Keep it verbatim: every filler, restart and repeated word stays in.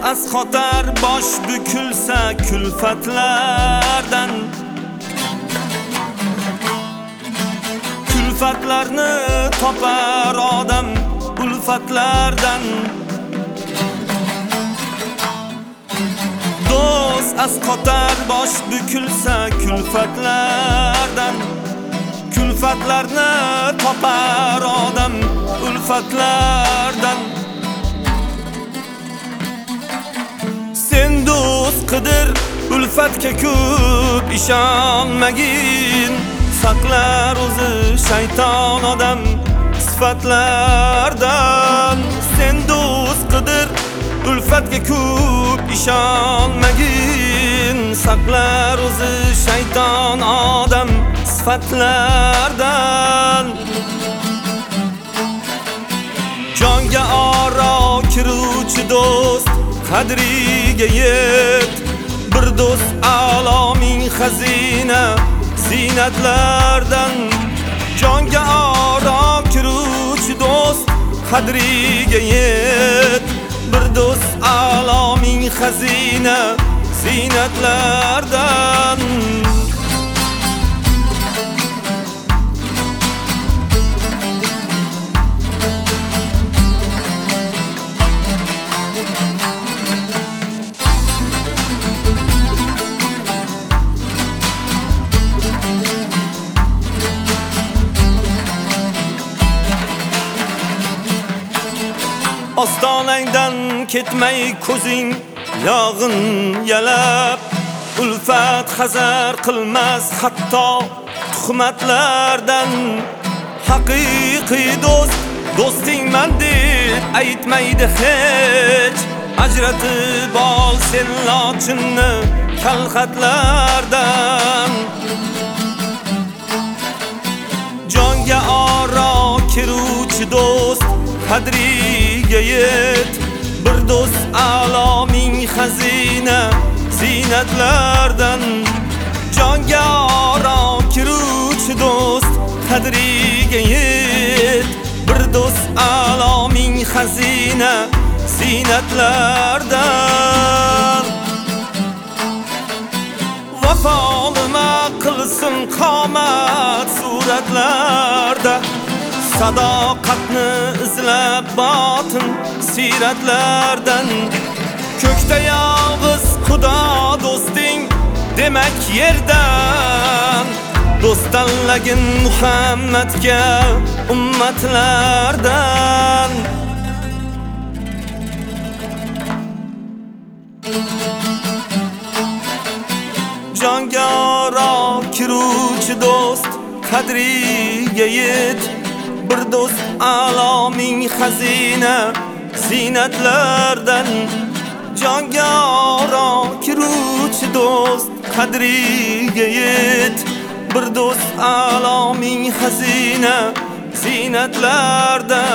asqotar bosh bukilsa kulfatlardan, kulfatlarni topar odam ulfatlardan. Do'st asqotar bosh bukilsa kulfatlardan, kulfatlarni topar odam ulfatlardan. Sen do'st qidir ulfatga ko'p ishonmagin, saqlar o'zi shayton odam sifatlardan. Sen do'st qidir ulfatga ko'p ishonmagin, saqlar o'zi shayton odam sifatlardan. Jonga oro kiruvchi do'st qadriga yet, bir do'st alomin xazina zinatlardan. Jonga oro kiruvchi do'st qadriga yet, bir do'st alomin xazina zinatlardan. Ostonangdan ketmay ko'zing yog'in yalab, ulfat hazar qilmas hatto tuhmatlardan. Haqiqiy do'st do'stingman deb aytmaydi hech, ajratib ol sen lochinni kalxatlardan. Jonga oro kiruvchi do'st qadriga yet, bir do'st alomin xazina zinatlardan. Jonga oro kiruvchi do'st qadriga yet, bir do'st alomin xazina zinatlardan. Vafolima qilsin qomat suratlarda, sadoqatni izlab botin siratlardan. Ko'kda yolg'iz Xudo do'sting demak yerdan, do'st tanlagin Muhammadga ummatlardan. Jonga oro kiruvchi do'st qadriga yet, bir do'st alomin xazina zinatlardan. Jonga oro kiruvchi do'st qadriga yet, bir do'st alomin xazina zinatlardan.